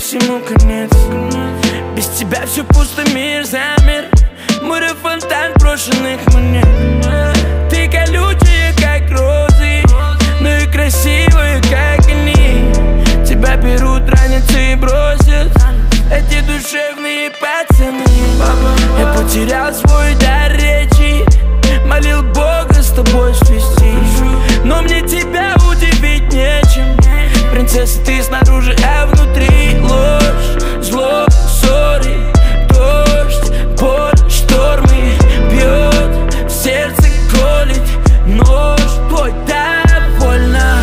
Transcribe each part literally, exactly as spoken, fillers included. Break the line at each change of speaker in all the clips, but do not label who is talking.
всему конец. Без тебя все пусто, мир замер. Море фонтан брошенных монет. Ты колючая, как розы, но и красивая, как они. Тебя берут, ранятся и бросят эти душевные пацаны. Я потерял свой дар речи, молил Бога с тобой свести, но мне тебя удивить нечем. Принцесса, ты снаружи, а внутри ложь, зло, ссоры, дождь, боль, штормы. Бьет в сердце, колет нож твой, так больно.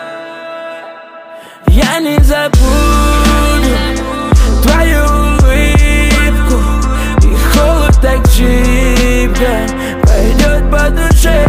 Я не забуду твою улыбку, и холод так чипко пойдет по душе.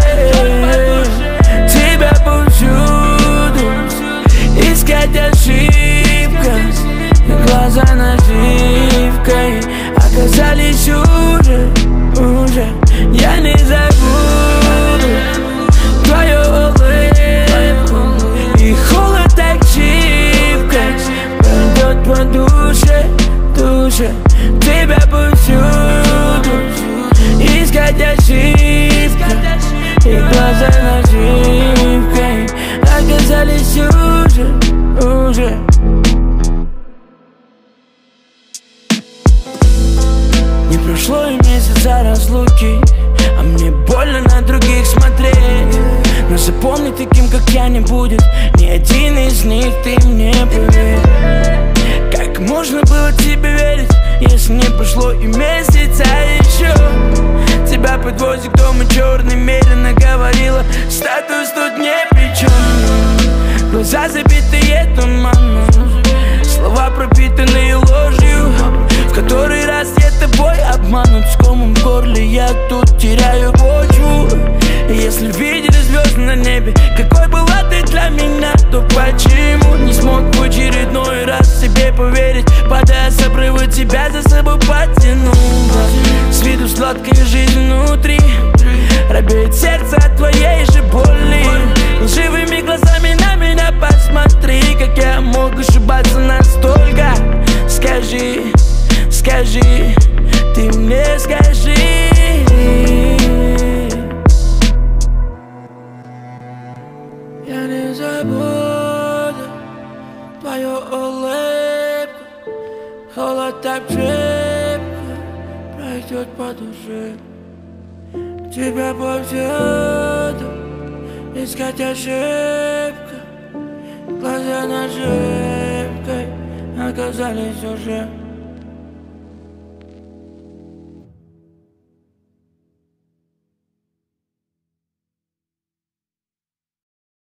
Тебя повсюду искать ошибка, и глаза наживкой оказались уже, уже. Я не забуду твою улыбку, и холод так чипко пойдет по душе, душе. Тебя повсюду искать ошибка, и глаза наживкой оказались уже, уже. Не прошло и месяца разлуки, а мне больно на других смотреть. Но запомни, таким как я не будет ни один из них, ты мне поверь. Как можно было тебе верить, если не прошло и месяца еще? Тебя подвозит к дому черный, медленно говорила, статус тут не при чем. Глаза забитые туманом, слова пропитанные ложью, в который раз я тобой обманут. С комом в горле я тут теряю почву. И если видели звезды на небе, какой была ты для меня, то почему не смог в очередной раз себе поверить, падая с обрыва, тебя за собой потянул? С виду сладкая жизнь внутри, робеет сердце от твоей же боли. Лживыми глазами на меня посмотри, как я мог ошибаться настолько. Скажи, скажи, ты мне скажи. Я не забуду твою улыбку, холод так крепко пройдет по душе. Тебя повсюду искать ошибка, глаза наживкой оказались уже.